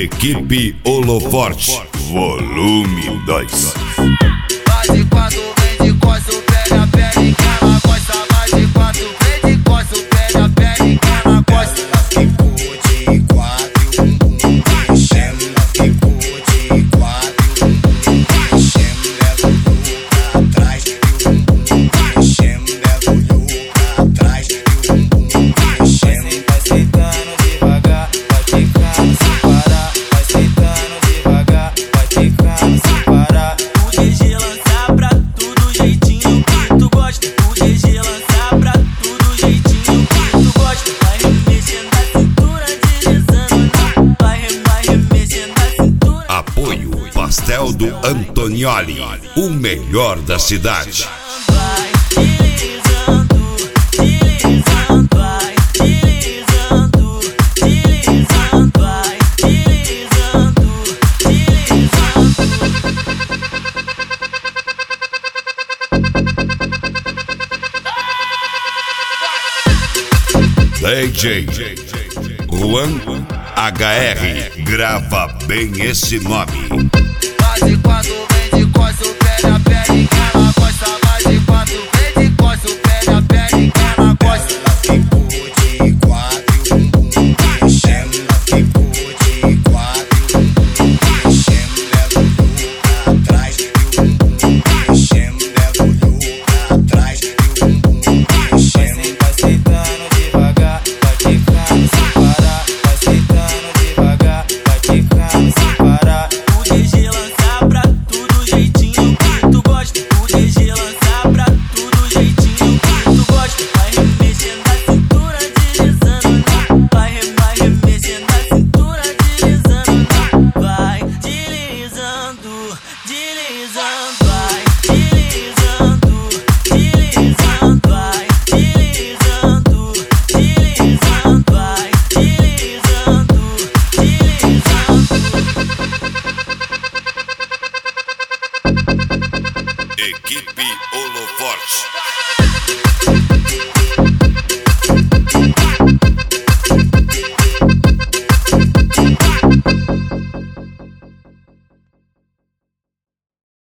Equipe Holoforte, volume 2. Mais de quatro, vem de costa, o pé na pele que ela gosta. Mais de quatro, vem de costa, o pé na pele que ela gosta. Ela ficou de quatro e o bumbum mexendo. Ela ficou de quatro e o bumbum mexendo. Ela olhou pra trás e o bumbum mexendo. Ela olhou pra trás e o bumbum mexendo. Vai sentando devagar, vai ficando sem parar. Vai sentando devagar, vai ficando sem parar. O DG lança pra tudo jeitinho que tu gosta. O DG lança pra tudo jeitinho que tu gosta. Vai remexendo a cintura, deslizando. Vai remexendo a cintura. Apoio Pastel do Antonioli, o melhor da cidade. Vai deslizando, deslizando, vai deslizando, deslizando, vai deslizando, DJ Juan HR, grava bem esse nome. Mais de quatro, vem de costa, o pé na pele que ela gosta. Mais de quatro, vem de costa, o pé na pele que ela gosta. Ela ficou